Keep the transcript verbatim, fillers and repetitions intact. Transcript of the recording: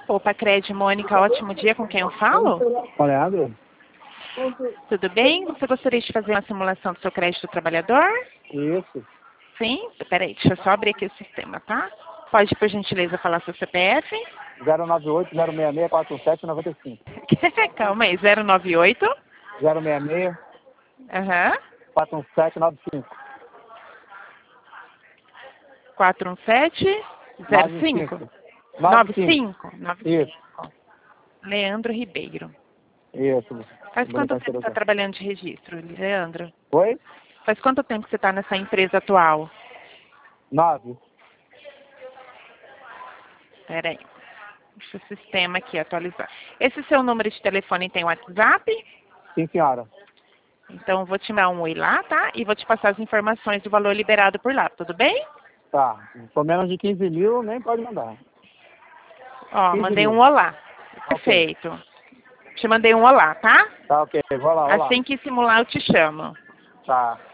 Poupa Cred, Mônica, ótimo dia, com quem eu falo? Com o Leandro? Tudo bem? Você gostaria de fazer uma simulação do seu crédito trabalhador? Isso. Sim? Peraí, deixa eu só abrir aqui o sistema, tá? Pode, por gentileza, falar seu C P F? zero nove oito, zero seis seis, quatro sete, nove cinco. Calma aí, zero nove oito? zero seis seis, Aham. quatro sete, nove cinco. quatro um sete zero cinco? nove cinco? Isso. Leandro Ribeiro. Isso. Faz quanto tempo você está trabalhando de registro, Leandro? Oi? Faz quanto tempo que você está nessa empresa atual? Nove. Peraí. Deixa o sistema aqui atualizar. Esse seu número de telefone tem WhatsApp? Sim, senhora. Então, eu vou te mandar um oi lá, tá? E vou te passar as informações do valor liberado por lá, tudo bem? Tá. Por menos de quinze mil, nem pode mandar. Ó, mandei um olá. Perfeito. Te mandei um olá, tá? Tá, ok. Vou lá, vou lá. Assim que simular, eu te chamo. Tá.